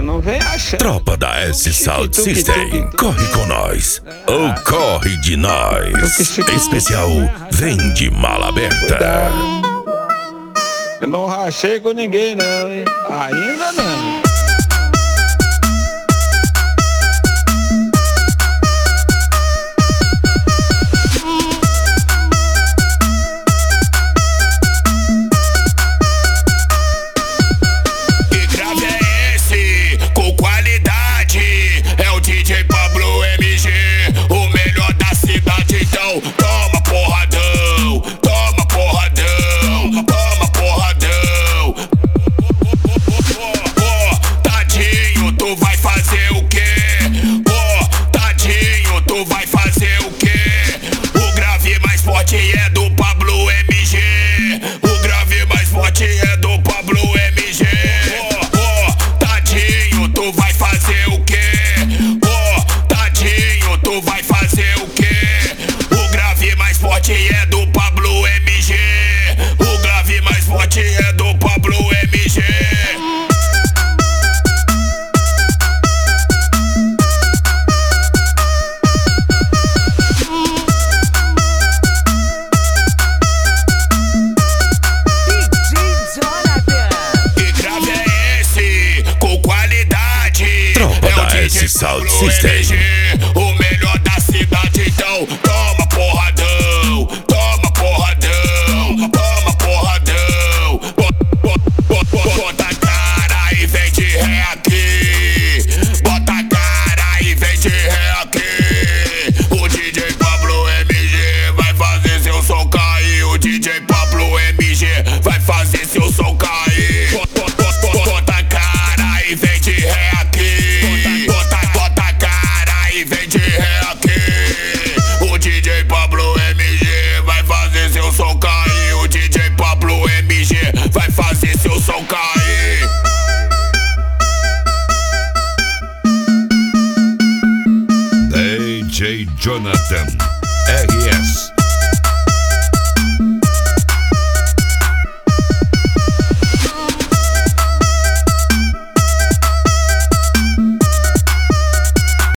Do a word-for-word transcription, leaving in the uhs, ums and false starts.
não vem achando. Tropa da S Sound System, corre com nós, ou corre de nós. Especial Vem de Mala Aberta. Eu não rachei com ninguém não, hein? Ainda não. Toma porradão, toma porradão, toma porradão. Oh, tadinho, tu vai fazer o quê? Oh, tadinho, tu vai fazer o quê? O grave mais forte é do Pablo M G. O grave mais forte é do Pablo M G. Oh, oh, tadinho, tu vai fazer o quê? Oh, tadinho, tu vai fazer o quê? Forte é do Pablo M G. O grave mais forte é do Pablo M G. Que grave é esse? Com qualidade. Tropa é da o D J S Sound Pablo System. M G, o melhor da cidade, então toma porradão. Toma porradão, toma porradão. Bota a cara e vem de ré aqui. Bota a cara e vem de ré aqui. O D J Pablo M G vai fazer seu som cair. O D J Pablo M G vai fazer seu som cair. Bota a cara e vem de ré aqui. Bota, bota a cara e vem de ré aqui. O D J Pablo M G vai fazer seu som cair. O D J Pablo M G vai fazer seu som cair. D J Jonathan.